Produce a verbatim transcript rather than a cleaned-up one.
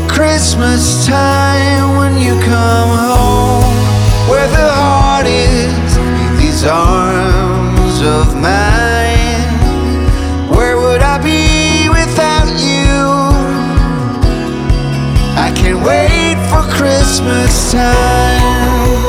Christmas time when you come home, where the heart is beneath these arms of mine. Where would I be without you? I can't wait for Christmas time.